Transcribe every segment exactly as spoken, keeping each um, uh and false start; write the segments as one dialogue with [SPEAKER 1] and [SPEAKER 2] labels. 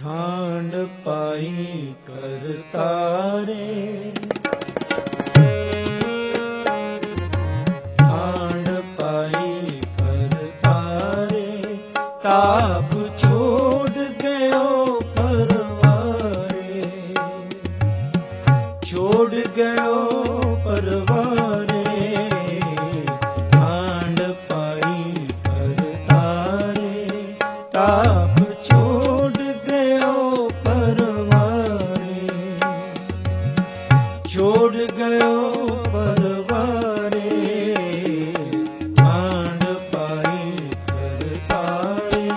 [SPEAKER 1] ਠਾਂਡ ਪਾਈ ਕਰਤਾਰੇ, ਠਾਂਡ ਪਾਈ ਕਰਤਾਰੇ, ਤਾਪ ਛੋੜ ਗਇਓ ਪਰਵਾਰੇ, ਛੋੜ ਗਇਓ ਪਰਵਾਰੇ, ਠਾਂਡ ਪਾਈ ਕਰਤਾਰੇ, ਤਾਪ ਛੋੜ ਗਇਓ ਪਰਵਾਰੇ, ਠਾਂਡ ਪਾਈ ਕਰਤਾਰੇ।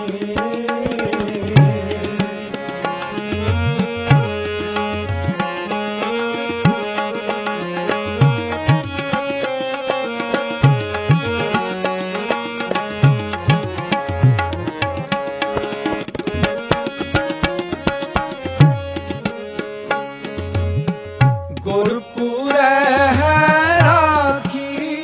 [SPEAKER 1] ਗੁਰਪੁਰੈ ਹੈ ਰਾਖੀ,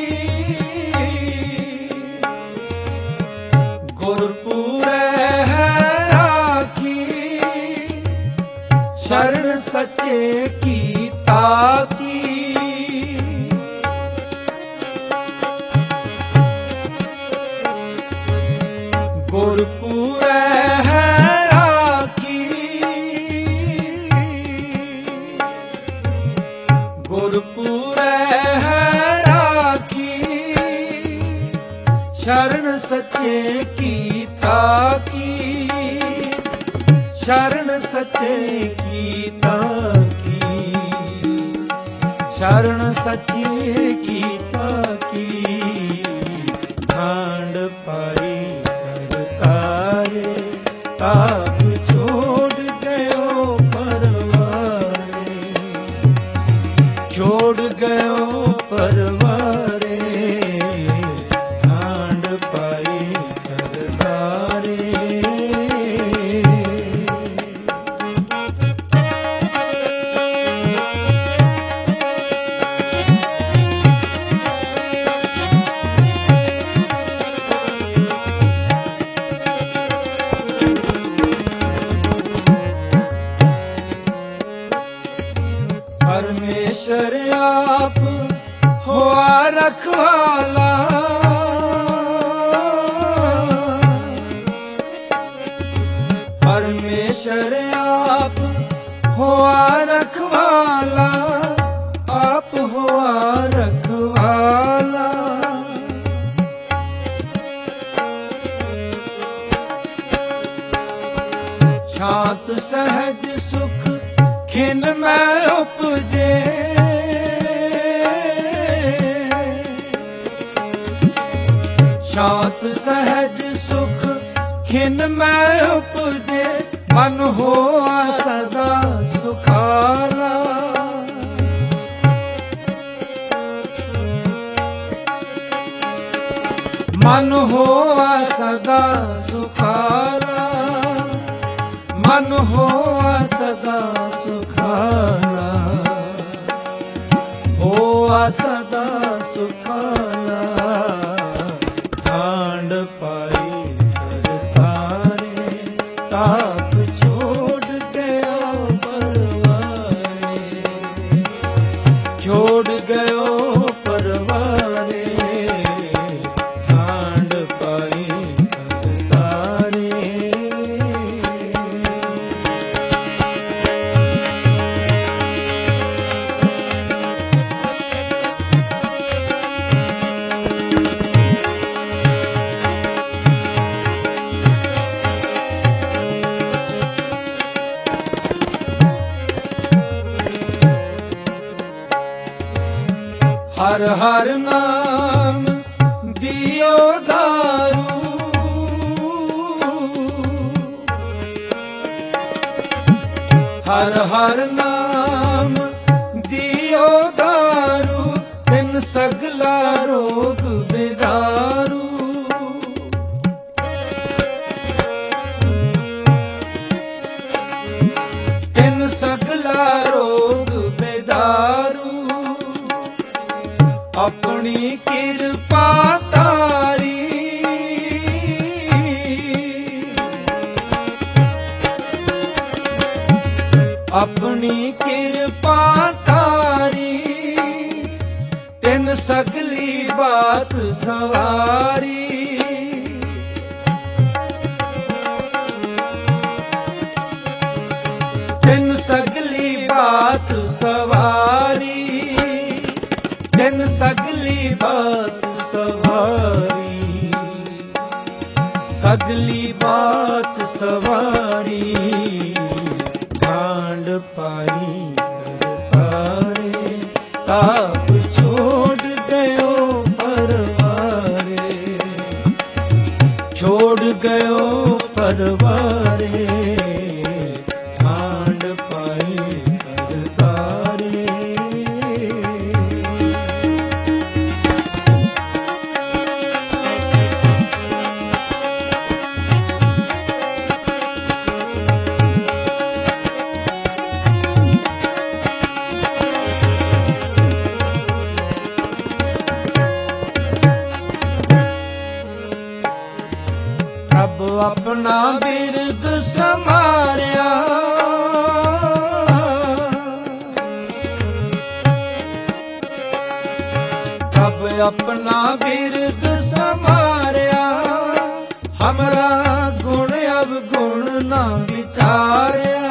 [SPEAKER 1] ਗੁਰਪੁਰੈ ਹੈ ਰਾਖੀ, ਸ਼ਰਨ ਸੱਚੇ ਕੀ ਤਾਕੀ, ਗੁਰਪੁਰੈ ਹੈ ਰਾਖੀ, ਗੁਰਪੁਰੈ ਹੈ ਰਾਖੀ, ਸ਼ਰਨ ਸੱਚੇ ਕੀ ਤਾਕੀ, ਸ਼ਰਨ ਸੱਚੇ ਕੀ ਤਾਕੀ, ਸ਼ਰਨ ਸੱਚੇ ਕੀ ਤਾਕੀ, ਠਾਂਡ ਪਾਈ ਕਰਤਾਰੇ, ਤਾਪ ਛੋੜ ਗਇਓ ਪਰਵਾਰੇ, ਛੋੜ ਗਇਓ ਪਰਵਾਰੇ, ਠਾਂਡ ਪਾਈ ਕਰਤਾਰੇ। ਪਰਮੇਸ਼ਰ ਆਪ ਹੋਆ ਰਖਵਾਲਾ, ਪਰਮੇਸ਼ਰ ਆਪ ਹੋਆ ਰਖਵਾਲਾ, ਆਪ ਹੋਆ ਰਖਵਾਲਾ, ਸ਼ਾਂਤ ਸਹਿਜ ਸੁਖ ਖਿਨ ਮੈਂ ਉਪਜੇ, ਸ਼ਾਂਤ ਸਹਿਜ ਸੁਖ ਖਿਨ ਮੈਂ ਉਪਜੇ, ਮਨ ਹੋਆ ਸਦਾ ਸੁਖਾਲਾ, ਮਨ ਹੋਆ ਸਦਾ ਸੁਖਾਲਾ, ਮਨ ਹੋਆ ਸਦਾ ਸੁਖਾਲਾ, ਹੋਆ ਸਦਾ ਸੁਖਾਲਾ, ਠਾਂਡ ਪਾਈ ਕਰਤਾਰੇ, ਤਾਪ ਛੋੜ ਗਇਓ ਪਰਵਾਰੇ, ਛੋੜ ਗਇਓ ਪਰਵਾਰੇ, ਠਾਂਡ ਪਾਈ ਕਰਤਾਰੇ। ਹਰ ਹਰ ਨਾਮ ਦਿਓ ਦਾਰੂ, ਹਰ ਹਰ ਨਾਮ ਦਿਓ ਦਾਰੂ, ਤਿਨ ਸਗਲਾ ਰੋਗ ਬਿਦਾਰੂ, ਤਿਨ ਸਗਲਾ ਰੋਗ ਬਿਦਾਰੂ, ਆਪਣੀ ਕਿਰਪਾ ਤਾਰੀ, अपनी कृपा तारी, तिन सगली बात सवारी। तिन सगली बात सवारी, तिन सगली बात सवारी, सगली बात सवारी। ठांड पाई करतारे, ताप छोड़ गयो परवारे, छोड़ गयो परवारे। ठांड पाई करतारे। प्रभ अपना बिरद समारिया, प्रभ अपना बिरद समारिया। हमरा गुण अवगुण ना विचारिया,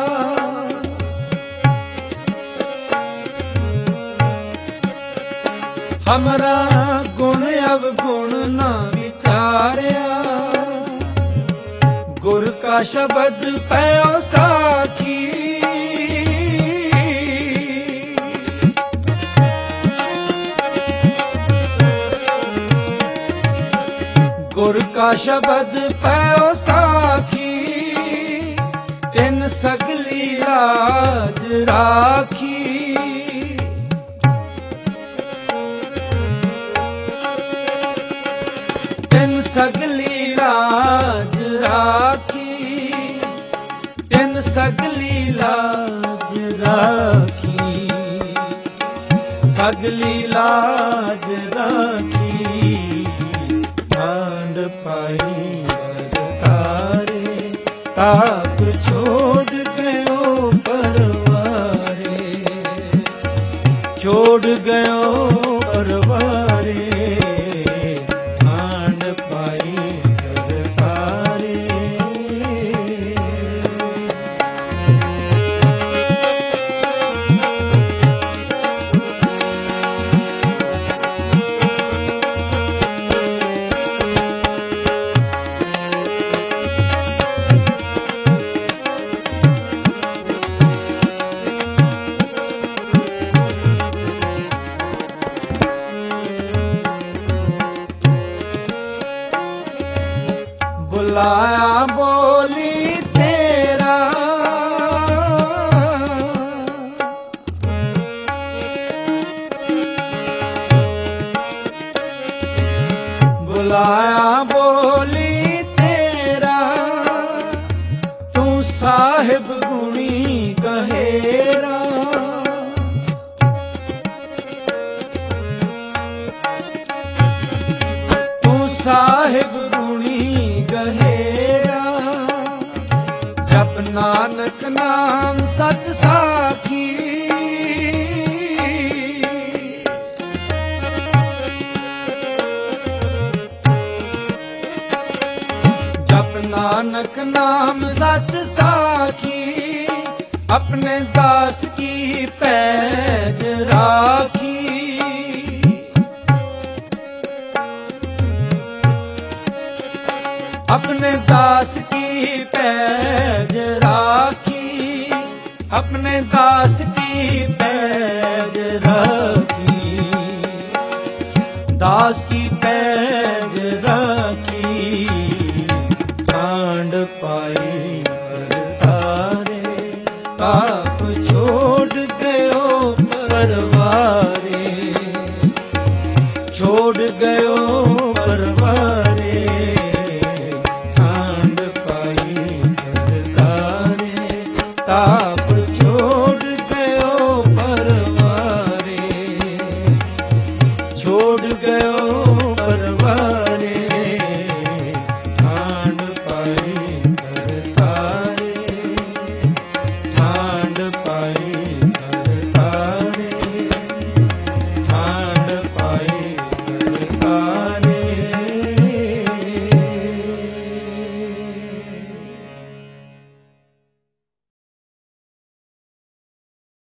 [SPEAKER 1] हमरा गुण अवगुण ना विचारिया। गुर का शब्द पयो साखी, गुर का शब्द पयो साखी। तिन सगली लाज राखी, तिन सगली लाज राखी, तिन सगली लाज राखी, सगली लाज राखी। ठांड पाई करतारे, ताप छोड़ गयो परवारे, छोड़ गयो परवारे। बुलाया बोली तेरा, बुलाया बोली तेरा। तू साहिब गुणी गहेरा, तू साहिब गहेरा। जप नानक नाम सच साखी, जप नानक नाम सच साखी। अपने दास की पैज राखी, अपने दास की पैज राखी, अपने दास की पैज राखी, दास की पैज राखी। ठांड पाई करतारे, ताप छोड़ गयो परवारे, छोड़ गयो परवारे। ताप